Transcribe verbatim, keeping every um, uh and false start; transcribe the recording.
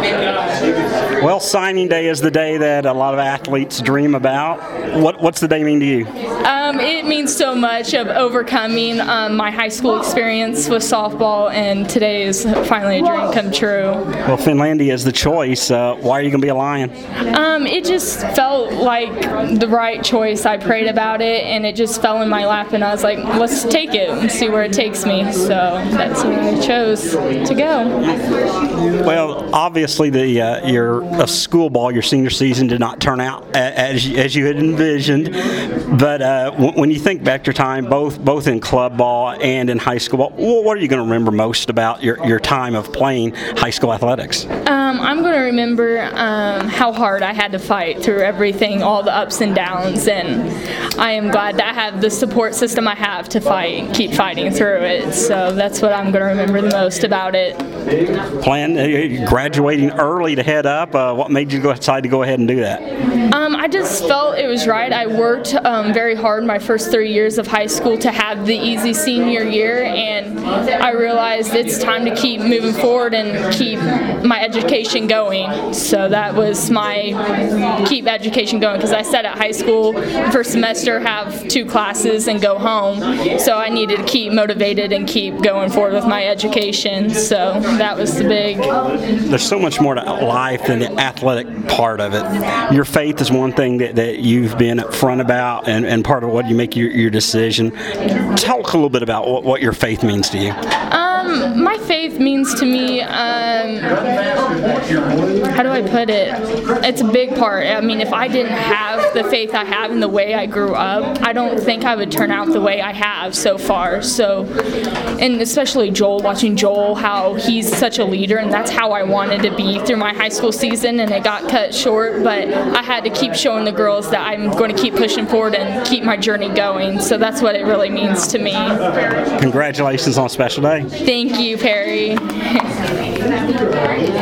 Well, signing day is the day that a lot of athletes dream about. What, what's the day mean to you? Um, it means so much of overcoming um, my high school experience with softball, and today is finally a dream come true. Well, Finlandia is the choice. Uh, why are you going to be a Lion? Um, it just felt like the right choice. I prayed about it, and it just fell in my lap, and I was like, let's take it and see where it takes me. So that's where I chose to go. Well, obviously, the uh, your uh, school ball, your senior season, did not turn out as as you had envisioned. But uh, w- when you think back to your time, both both in club ball and in high school ball, what are you going to remember most about your, your time of playing high school athletics? Um, I'm going to remember um, how hard I had to fight through everything, all the ups and downs, and I am glad that I have the support system I have to fight, keep fighting through it. So that's what I'm going to remember the most about it. Plan uh, graduating early to head up. Uh, what made you go decide to go ahead and do that? Um, I just felt it was right. I worked um, very hard my first three years of high school to have the easy senior year, and I realized it's time to keep moving forward and keep my education going. So that was my keep education going, because I said at high school, first semester have two classes and go home. So I needed to keep motivated and keep going forward with my education. So that was the big. There's so much more to life than the athletic part of it. Your faith is one thing that, that you've been upfront about, and, and part of what you make your, your decision. Talk a little bit about what, what your faith means to you. Um, my faith means to me, um, how do I put it? It's a big part. I mean, if I didn't have the faith I have in the way I grew up, I don't think I would turn out the way I have so far. So, and especially Joel, watching Joel, how he's such a leader, and that's how I wanted to be through my high school season, and it got cut short, but I had to keep showing the girls that I'm going to keep pushing forward and keep my journey going. So that's what it really means to me. Congratulations on a special day. Thank you, Perry.